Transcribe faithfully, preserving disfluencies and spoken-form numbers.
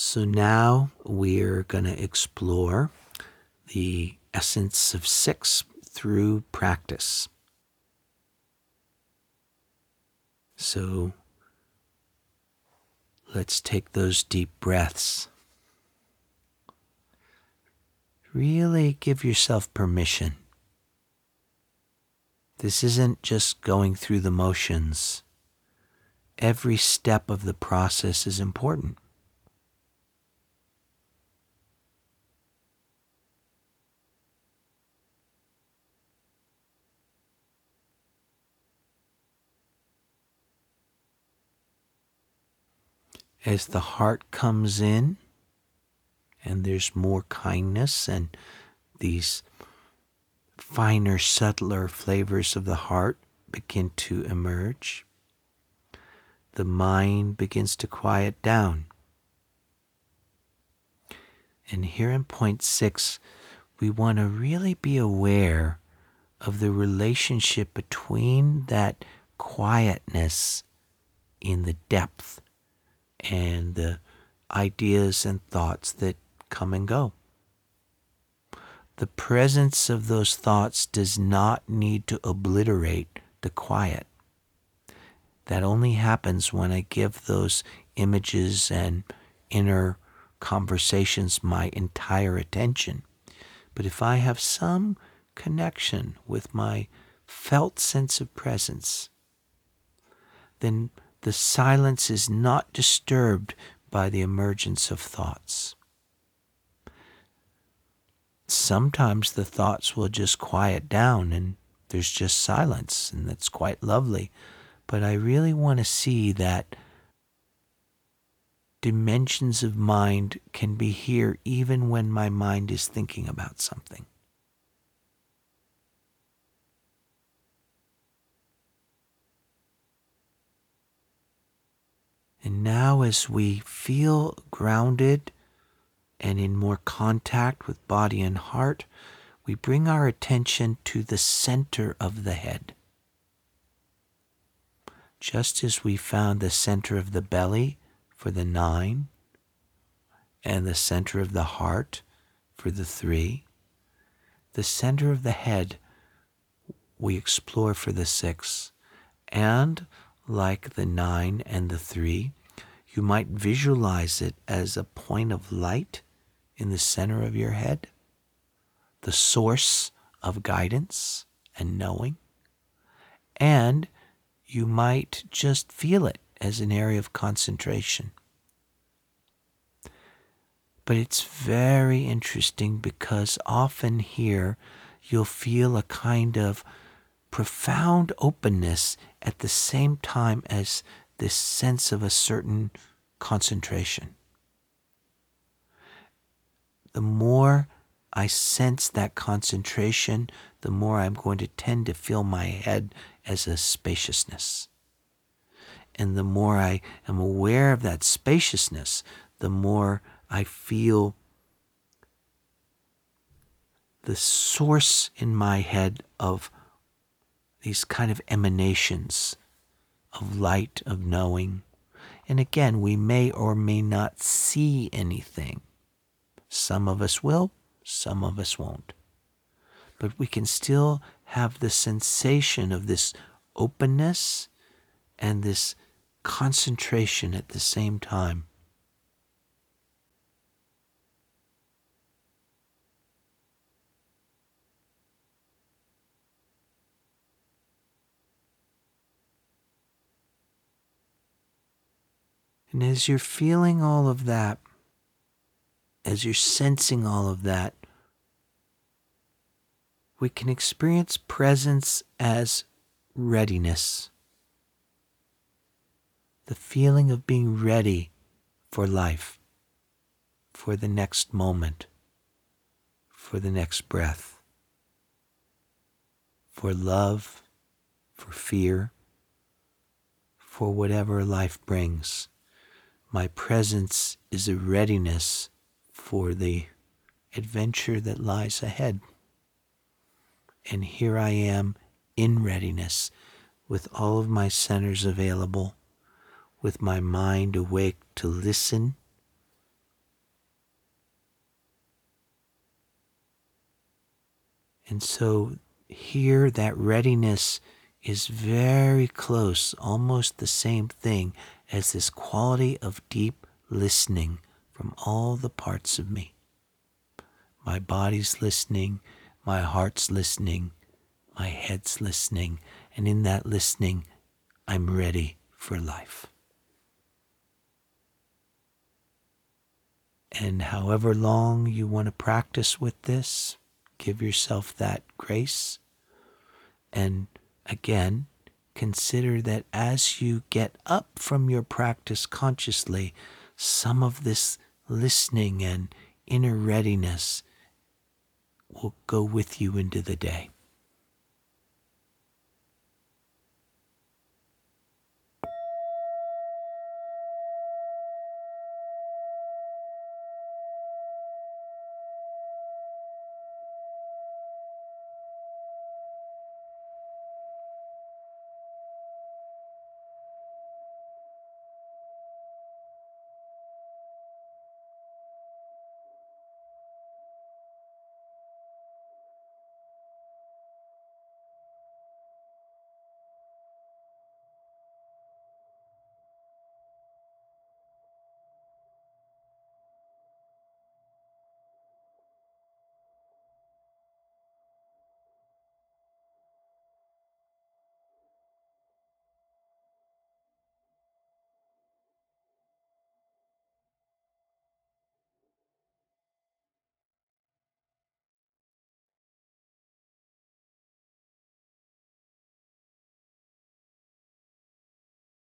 So now we're going to explore the essence of six through practice. So let's take those deep breaths. Really give yourself permission. This isn't just going through the motions. Every step of the process is important. As the heart comes in, and there's more kindness and these finer, subtler flavors of the heart begin to emerge, the mind begins to quiet down. And here in point six, we want to really be aware of the relationship between that quietness in the depth and the ideas and thoughts that come and go. The presence of those thoughts does not need to obliterate the quiet. That only happens when I give those images and inner conversations my entire attention. But if I have some connection with my felt sense of presence, then the silence is not disturbed by the emergence of thoughts. Sometimes the thoughts will just quiet down and there's just silence, and that's quite lovely. But I really want to see that dimensions of mind can be here even when my mind is thinking about something. And now as we feel grounded and in more contact with body and heart, we bring our attention to the center of the head. Just as we found the center of the belly for the nine and the center of the heart for the three, the center of the head we explore for the six. And like the nine and the three, you might visualize it as a point of light in the center of your head, the source of guidance and knowing. And you might just feel it as an area of concentration. But it's very interesting because often here you'll feel a kind of profound openness at the same time as this sense of a certain concentration. The more I sense that concentration, the more I'm going to tend to feel my head as a spaciousness. And the more I am aware of that spaciousness, the more I feel the source in my head of these kind of emanations of light, of knowing. And again, we may or may not see anything. Some of us will, some of us won't. But we can still have the sensation of this openness and this concentration at the same time. And as you're feeling all of that, as you're sensing all of that, we can experience presence as readiness. The feeling of being ready for life, for the next moment, for the next breath, for love, for fear, for whatever life brings. My presence is a readiness for the adventure that lies ahead. And here I am in readiness with all of my centers available, with my mind awake to listen And so here that readiness is very close, almost the same thing as this quality of deep listening from all the parts of me. My body's listening, my heart's listening, my head's listening, and in that listening, I'm ready for life. And however long you want to practice with this, give yourself that grace. And again, consider that as you get up from your practice consciously, some of this listening and inner readiness will go with you into the day.